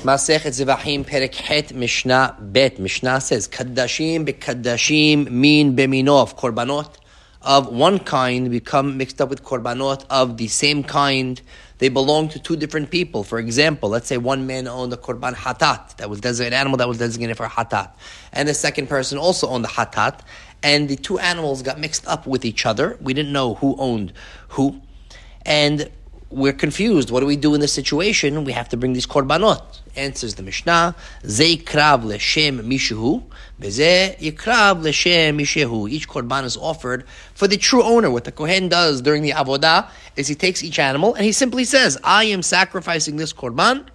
Masechet Zevachim Perek Het Mishnah Bet. Mishnah says, Kaddashim Bekaddashim Min Beminov. Korbanot of one kind become mixed up with korbanot of the same kind. They belong to two different people. For example, let's say one man owned a korban hatat, that was designated animal that was designated for hatat. And the second person also owned the hatat. And the two animals got mixed up with each other. We didn't know who owned who. And we're confused. What do we do in this situation? We have to bring these korbanot. Answers the Mishnah, Zei krav leshem mishehu, Bezeh yikrav leshem mishehu. Each korban is offered for the true owner. What the Kohen does during the avodah is he takes each animal and he simply says, I am sacrificing this korban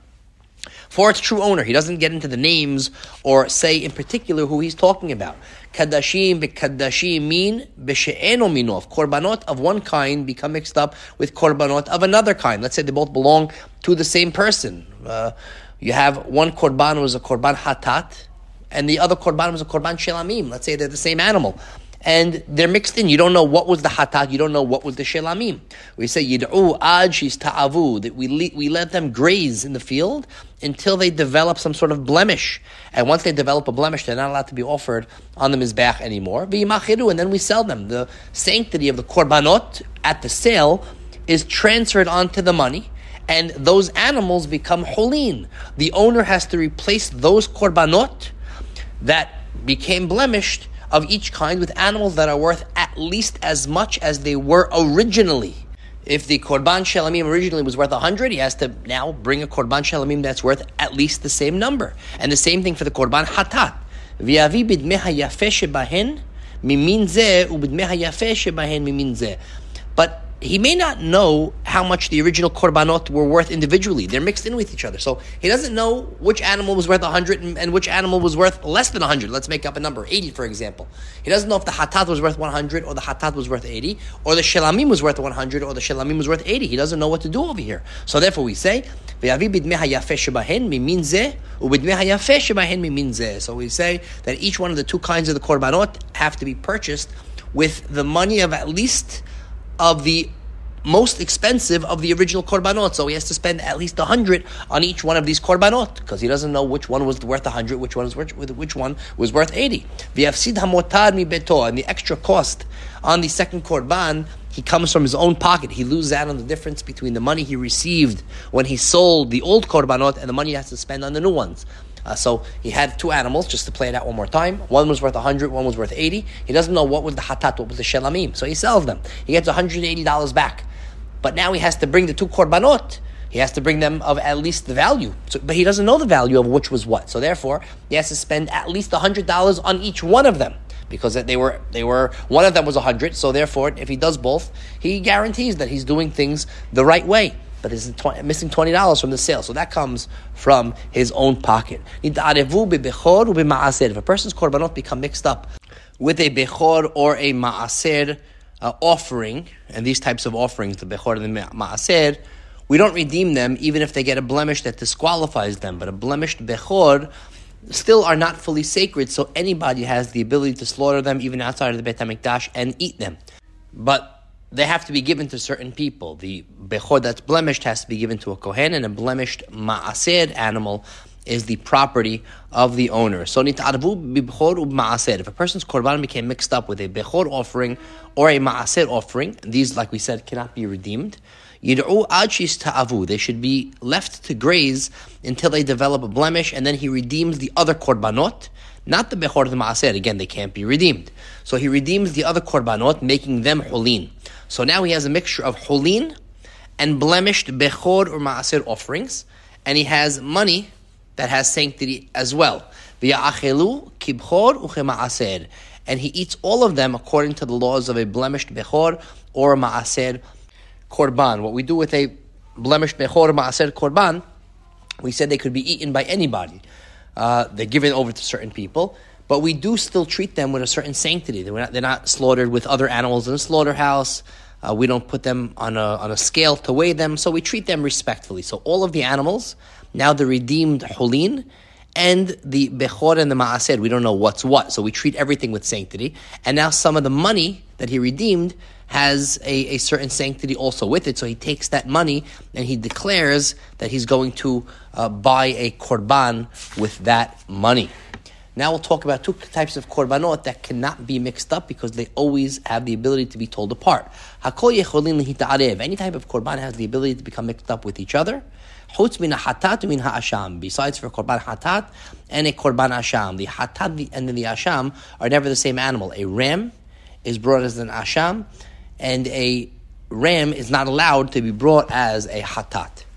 for its true owner. He doesn't get into the names or say in particular who he's talking about. Kaddashim bekaddashim min b'she'eno minov. Korbanot of one kind become mixed up with korbanot of another kind. Let's say they both belong to the same person. You have one korban was a korban hatat, and the other korban was a korban shelamim. Let's say they're the same animal. And they're mixed in. You don't know what was the hatat. You don't know what was the shelamim. We say yid'u ad shis ta'avu, that we let them graze in the field until they develop some sort of blemish. And once they develop a blemish, they're not allowed to be offered on the mizbeach anymore. V'yimachiru, and then we sell them. The sanctity of the korbanot at the sale is transferred onto the money, and those animals become holin. The owner has to replace those korbanot that became blemished of each kind with animals that are worth at least as much as they were originally. If the korban shelamim originally was worth 100, he has to now bring a korban shelamim that's worth at least the same number. And the same thing for the korban hatat. V'yavi b'dmei hayafeh shebahen mimin zeh u'b'dmei hayafeh shebahen mimin zeh. But he may not know how much the original korbanot were worth individually. They're mixed in with each other. So he doesn't know which animal was worth 100 and which animal was worth less than 100. Let's make up a number, 80 for example. He doesn't know if the hatat was worth 100 or the hatat was worth 80, or the shelamim was worth 100 or the shelamim was worth 80. He doesn't know what to do over here. So therefore we say, so we say that each one of the two kinds of the korbanot have to be purchased with the money of at least of the most expensive of the original korbanot. So he has to spend at least 100 on each one of these korbanot, because he doesn't know which one was worth 100, which one was worth 80. V'yafsid hamotar mi beto, and the extra cost on the second korban, he comes from his own pocket. He loses out on the difference between the money he received when he sold the old korbanot and the money he has to spend on the new ones. So he had two animals, just to play it out one more time. One was worth 100, one was worth 80. He doesn't know what was the hatat, what was the shelamim. So he sells them. He gets $180 back. But now he has to bring the two korbanot. He has to bring them of at least the value. But he doesn't know the value of which was what. So therefore, he has to spend at least $100 on each one of them. Because they were one of them was 100. So therefore, if he does both, he guarantees that he's doing things the right way. But he's missing $20 from the sale. So that comes from his own pocket. If a person's korbanot become mixed up with a bechor or a ma'aser offering, and these types of offerings, the bechor and the ma'aser, we don't redeem them even if they get a blemish that disqualifies them. But a blemished bechor still are not fully sacred, so anybody has the ability to slaughter them even outside of the Beit HaMikdash and eat them. But they have to be given to certain people. The bechor that's blemished has to be given to a kohen, and a blemished ma'aser animal is the property of the owner. So nit'arvu b'bechor u'ma'aser. If a person's korban became mixed up with a bechor offering or a ma'aser offering, these, like we said, cannot be redeemed. Yid'u ad shis ta'avu. They should be left to graze until they develop a blemish, and then he redeems the other korbanot, not the bechor and the ma'aser. Again, they can't be redeemed. So he redeems the other korbanot, making them holin. So now he has a mixture of holin and blemished bechor or ma'aser offerings, and he has money that has sanctity as well. V'ya'achelu kibchor u'chema'aser. And he eats all of them according to the laws of a blemished bechor or ma'aser korban. What we do with a blemished bechor or ma'aser korban, we said they could be eaten by anybody. They're given over to certain people, but we do still treat them with a certain sanctity. They're not slaughtered with other animals in a slaughterhouse. We don't put them on a scale to weigh them, so we treat them respectfully. So all of the animals, now the redeemed holin, and the bechor and the ma'aser, we don't know what's what, so we treat everything with sanctity. And now some of the money that he redeemed has a certain sanctity also with it. So he takes that money and he declares that he's going to buy a korban with that money. Now we'll talk about two types of korbanot that cannot be mixed up because they always have the ability to be told apart. Hakol yecholin lehita'arev. Any type of korban has the ability to become mixed up with each other. Chutz min hatat min ha'asham. Besides for korban hatat and a korban asham. The hatat and the asham are never the same animal. A ram is brought as an asham, and a ram is not allowed to be brought as a hatat.